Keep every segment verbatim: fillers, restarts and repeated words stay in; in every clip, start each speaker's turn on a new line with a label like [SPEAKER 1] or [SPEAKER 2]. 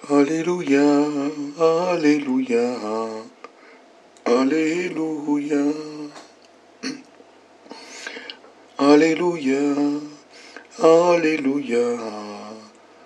[SPEAKER 1] Hallelujah, hallelujah, hallelujah, hallelujah, hallelujah,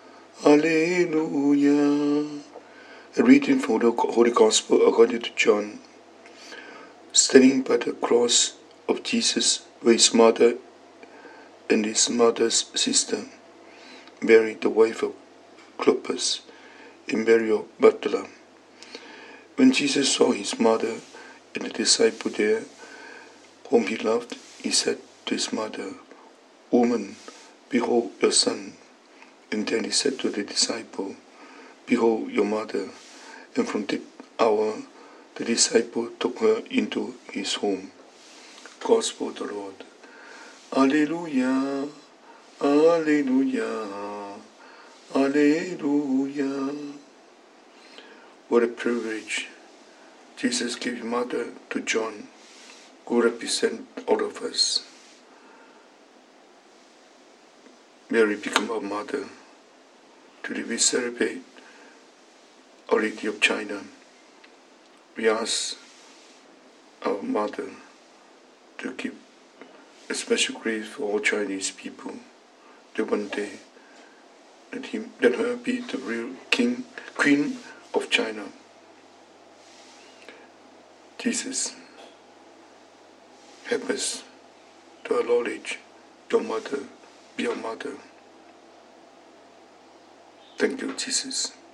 [SPEAKER 1] hallelujah. A reading from the Holy Gospel according to John. Standing by the cross of Jesus were his mother and his mother's sister, Mary, the wife of Clopas, and Mary of Magdala. When Jesus saw his mother and the disciple there, whom he loved, he said to his mother, "Woman, behold your son." And then he said to the disciple, "Behold your mother." And from that hour the disciple took her into his home. Gospel of the Lord. Alleluia, Alleluia, Alleluia. What a privilege. Jesus gave his mother to John, who represent all of us. Mary became our mother. Today we celebrate Our Lady of China. We ask our mother to give a special grace for all Chinese people, that one day let him let her be the real king, queen of China. Jesus, help us to acknowledge your mother, be our mother. Thank you, Jesus.